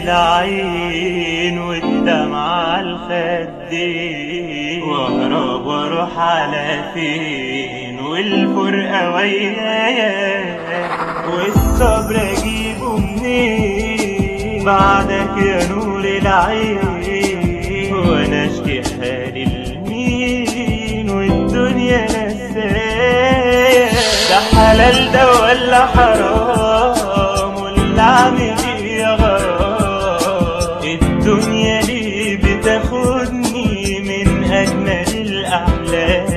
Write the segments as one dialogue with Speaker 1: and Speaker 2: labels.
Speaker 1: العين والدمعة الخدين، واهرب واروح على فين والفرقة ويايا، والصبر اجيبه منين بعدك يا نور العين، وانا اشكي حالي لمين والدنيا نسايا. ده حلال ده ولا حرام ولا اعمل ايه يا غرام، الدنيا ليه بتاخدني من اجمل الاحلام.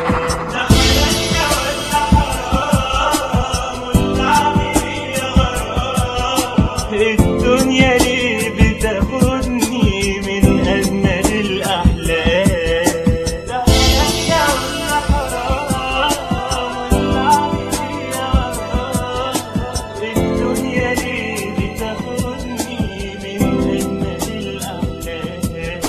Speaker 1: الدنيا ليه بتاخدني من أجمل الأحلام. ده حلال ولا حرام ولا أعمل إيه يا غرام، الدنيا ليه بتاخدني من أجمل الأحلام.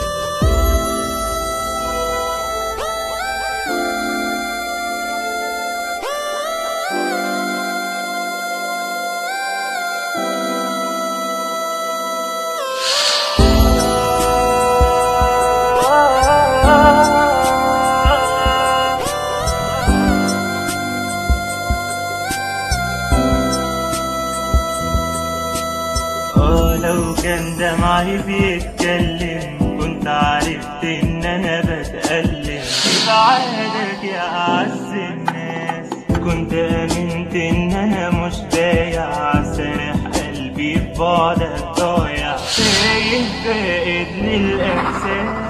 Speaker 1: لو كان دمعي بيتكلم كنت عرفت ان انا بتألم ببعادك يا اعز الناس، كنت امنت ان انا مش بايع، سارح قلبي في بعدك ضايع، تايه فاقد للاحساس.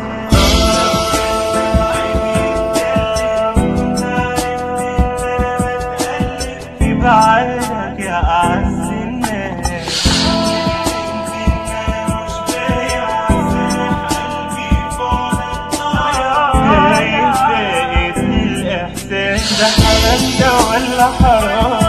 Speaker 1: ببعادك يا اعز الناس، ده حلال ده ولا حرام